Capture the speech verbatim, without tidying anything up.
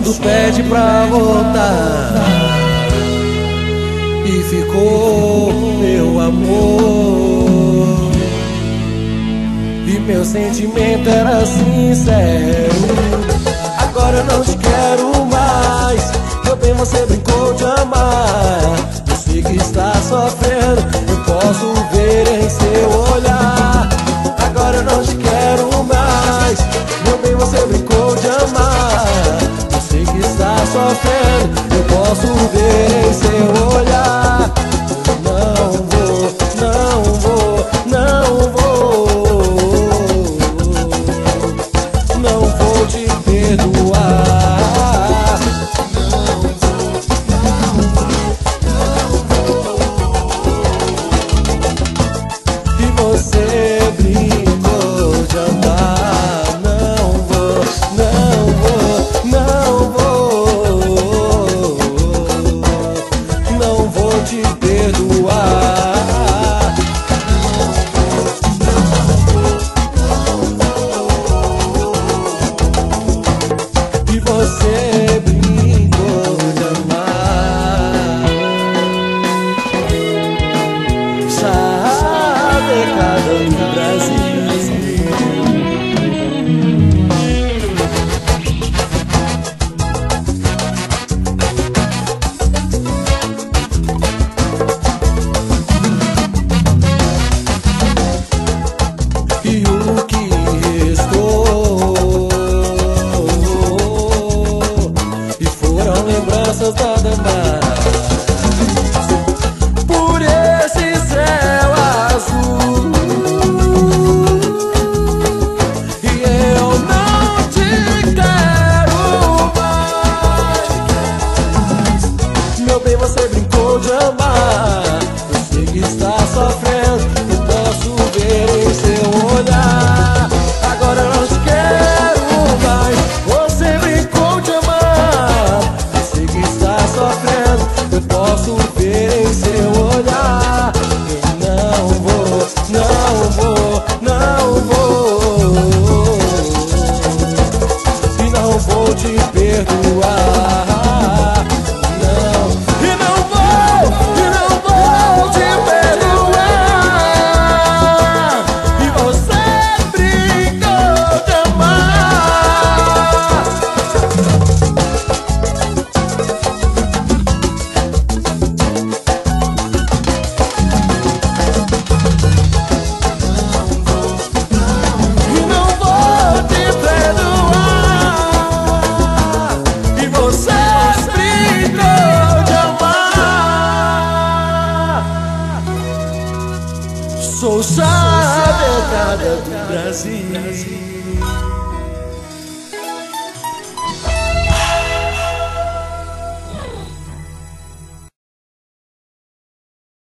quando pede pra voltar. E ficou meu amor, e meu sentimento era sincero. Agora eu não te quero mais, meu bem, você brincou de amar. Eu sei que está sofrendo, eu posso ver em seu olhar. Agora eu não te quero mais, meu bem, você brincou de amar. Eu sei que está sofrendo, eu posso ver em seu olhar. Não vou, não vou, não vou, não vou te perdoar. E você brincou de amar. Não vou, não vou, não vou, não vou te perdoar. E você brincou de amar. Chavecada do Brasil. E o que restou, e foram lembranças nada mais. Por esse céu azul, e eu não te quero mais. Meu bem, você brincou de amar. Eu sei que está sofrendo, eu posso ver em seu olhar. Agora eu não te quero mais, você brincou de amar. Eu sei que está sofrendo, eu posso ver em seu olhar. Eu não vou, não vou, não vou, e não vou te perdoar. Não, e não vou, e não vou te perdoar. E você brincou de amar. E não vou te perdoar. E você brincou de amar. Sou chavecada do Brasil.